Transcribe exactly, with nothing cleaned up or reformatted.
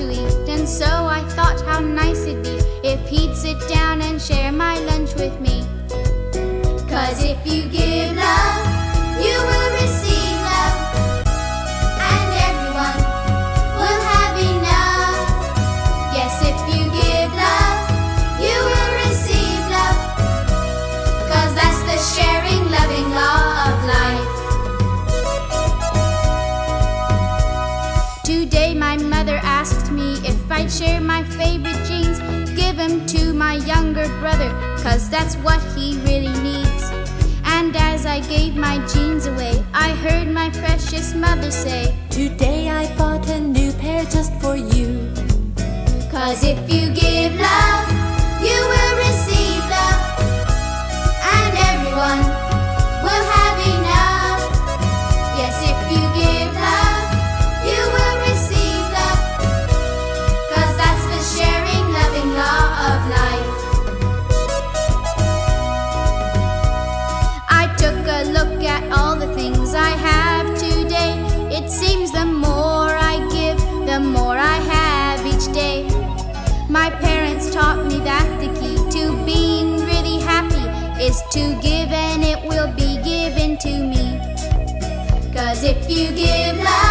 to eat, and so I thought how nice it'd be if he'd sit down and share my lunch with me. 'Cause if you give love, you will receive love, and everyone will have enough. Yes, if you give love, you will receive love, 'cause that's the sharing, loving law of life. Today my mother asked me if I'd share my favorite jeans, give 'em to my younger brother, 'cause that's what he really needs. And as I gave my jeans away, I heard my precious mother say, "Today I bought a new pair just for you." 'Cause if you give love, you will receive love, and everyone will have enough. Yes, if you give love, you will receive love, 'cause that's the sharing, loving law of life. I took a look at all the things I have today. It seems the more I give, the more I have each day. My parents taught me that the key to being really happy is to give, and it will be given to me. 'Cause if you give love,